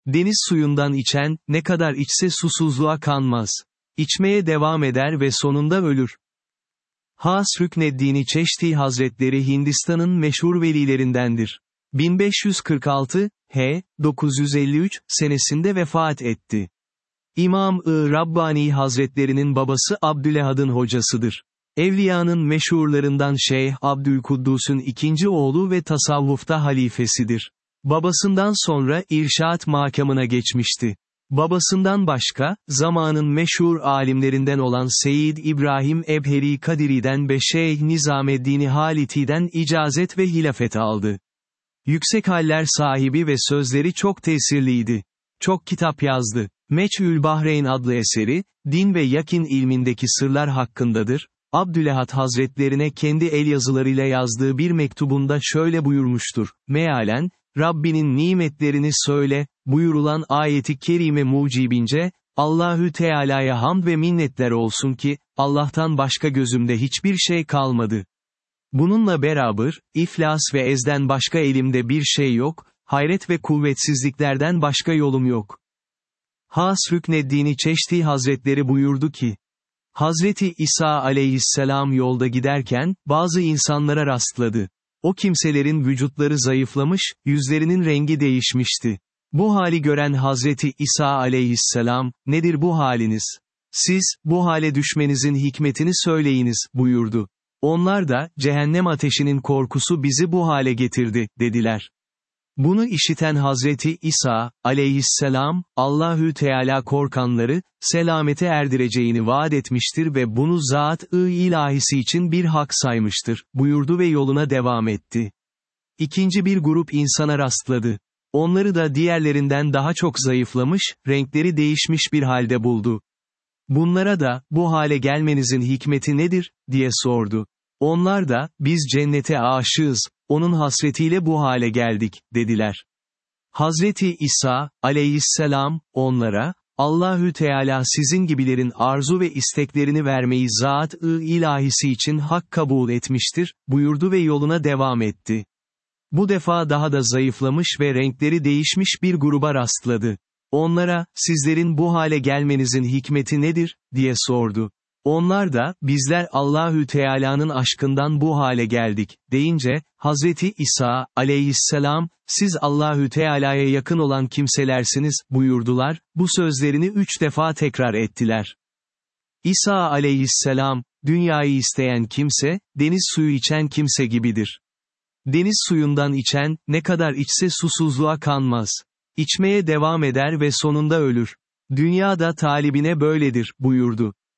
Deniz suyundan içen, ne kadar içse susuzluğa kanmaz. İçmeye devam eder ve sonunda ölür. Has Rükneddin Çeşti Hazretleri Hindistan'ın meşhur velilerindendir. 1546, 953 senesinde vefat etti. İmam-ı Rabbani Hazretlerinin babası Abdülehad'ın hocasıdır. Evliyanın meşhurlarından Şeyh Abdülkuddus'un ikinci oğlu ve tasavvufta halifesidir. Babasından sonra irşat makamına geçmişti. Babasından başka, zamanın meşhur alimlerinden olan Seyyid İbrahim Ebheri Kadiri'den ve Şeyh Nizameddin Haliti'den icazet ve hilafet aldı. Yüksek haller sahibi ve sözleri çok tesirliydi. Çok kitap yazdı. Meçhül Bahreyn adlı eseri, din ve yakin ilmindeki sırlar hakkındadır. Abdülehad Hazretlerine kendi el yazılarıyla yazdığı bir mektubunda şöyle buyurmuştur: mealen, Rabbinin nimetlerini söyle, buyurulan ayeti kerime mucibince, Allahü Teala'ya hamd ve minnetler olsun ki, Allah'tan başka gözümde hiçbir şey kalmadı. Bununla beraber, iflas ve ezden başka elimde bir şey yok, hayret ve kuvvetsizliklerden başka yolum yok. Has Rükneddin Çeşti Hazretleri buyurdu ki, Hazreti İsa aleyhisselam yolda giderken, bazı insanlara rastladı. O kimselerin vücutları zayıflamış, yüzlerinin rengi değişmişti. Bu hali gören Hazreti İsa aleyhisselam, nedir bu haliniz? Siz, bu hale düşmenizin hikmetini söyleyiniz, buyurdu. Onlar da, cehennem ateşinin korkusu bizi bu hale getirdi, dediler. Bunu işiten Hazreti İsa, aleyhisselam, Allahü Teala korkanları, selamete erdireceğini vaat etmiştir ve bunu zat-ı ilahisi için bir hak saymıştır, buyurdu ve yoluna devam etti. İkinci bir grup insana rastladı. Onları da diğerlerinden daha çok zayıflamış, renkleri değişmiş bir halde buldu. Bunlara da, bu hale gelmenizin hikmeti nedir, diye sordu. Onlar da, biz cennete aşığız, onun hasretiyle bu hale geldik, dediler. Hazreti İsa, aleyhisselam, onlara, Allahü Teala sizin gibilerin arzu ve isteklerini vermeyi zat-ı ilahisi için hak kabul etmiştir, buyurdu ve yoluna devam etti. Bu defa daha da zayıflamış ve renkleri değişmiş bir gruba rastladı. Onlara, sizlerin bu hale gelmenizin hikmeti nedir, diye sordu. Onlar da, bizler Allahü Teala'nın aşkından bu hale geldik, deyince, Hazreti İsa, aleyhisselam, siz Allahü Teala'ya yakın olan kimselersiniz, buyurdular, bu sözlerini 3 defa tekrar ettiler. İsa aleyhisselam, dünyayı isteyen kimse, deniz suyu içen kimse gibidir. Deniz suyundan içen, ne kadar içse susuzluğa kanmaz. İçmeye devam eder ve sonunda ölür. Dünya da talibine böyledir, buyurdu.